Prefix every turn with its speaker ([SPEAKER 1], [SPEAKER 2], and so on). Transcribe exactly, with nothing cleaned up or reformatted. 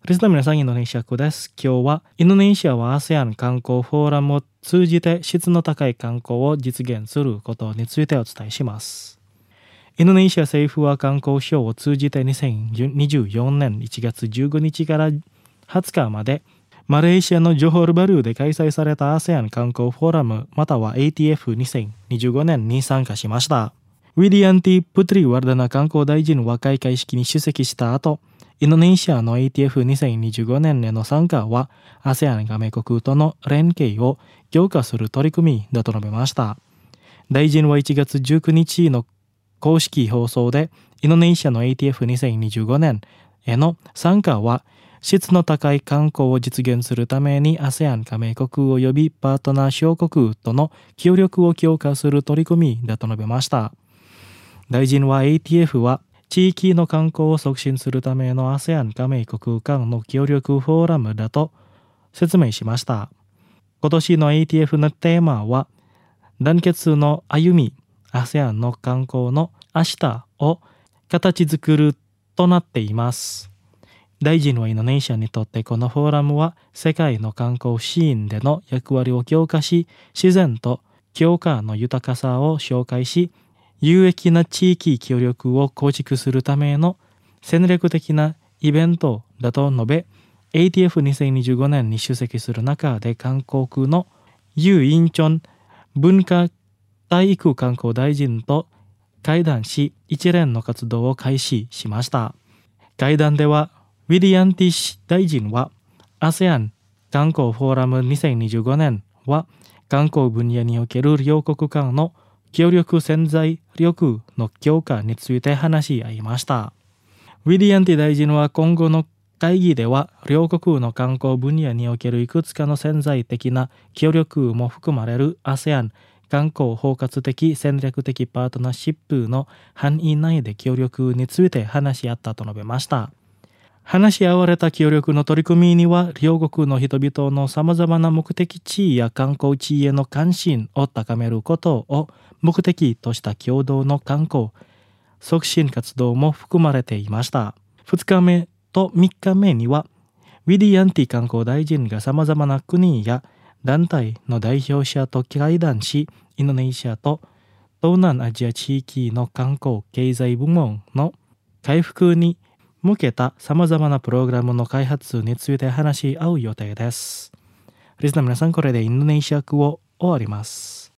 [SPEAKER 1] リスナーの皆さん、インドネシア語です。今日はインドネシアは アセアン 観光フォーラムを通じて質の高い観光を実現することについてお伝えします。インドネシア政府は観光省を通じてにせんにじゅうよねんいちがつじゅうごにちからはつかまでマレーシアのジョホールバルーで開催された アセアン 観光フォーラムまたは エーティーエフにせんにじゅうごねんに参加しました。ウィディアンティ・プトリ・ワルダナ観光大臣は開会式に出席した後、インドネシアの エーティーエフにせんにじゅうごねんへの参加は アセアン 加盟国との連携を強化する取り組みだと述べました。大臣はいちがつじゅうくにちの公式放送でインドネシアの エーティーエフにせんにじゅうごねんへの参加は質の高い観光を実現するために アセアン 加盟国及びパートナー小国との協力を強化する取り組みだと述べました。大臣は エーティーエフ は地域の観光を促進するための アセアン 加盟国間の協力フォーラムだと説明しました。今年の エーティーエフ のテーマは団結の歩み アセアン の観光の明日を形作るとなっています。大臣はインドネシアにとってこのフォーラムは世界の観光シーンでの役割を強化し、自然と教科の豊かさを紹介し、有益な地域協力を構築するための戦略的なイベントだと述べ、エーティーエフにせんにじゅうごねんに出席する中で韓国のユ・インチョン文化体育観光大臣と会談し、一連の活動を開始しました。会談では、ウィディアンティ大臣は アセアン 観光フォーラムにせんにじゅうごねんは観光分野における両国間の協力潜在力の強化について話し合いました。ウィディアンティ大臣は今後の会議では両国の観光分野におけるいくつかの潜在的な協力も含まれる アセアン 観光包括的戦略的パートナーシップの範囲内で協力について話し合ったと述べました。話し合われた協力の取り組みには両国の人々のさまざまな目的地や観光地への関心を高めることを目的とした共同の観光促進活動も含まれていました。ふつかめとみっかめにはウィディアンティ観光大臣がさまざまな国や団体の代表者と会談し、インドネシアと東南アジア地域の観光経済部門の回復に向けたさまざまなプログラムの開発について話し合う予定です。リスナーの皆さん、これでインドネシア語を終わります。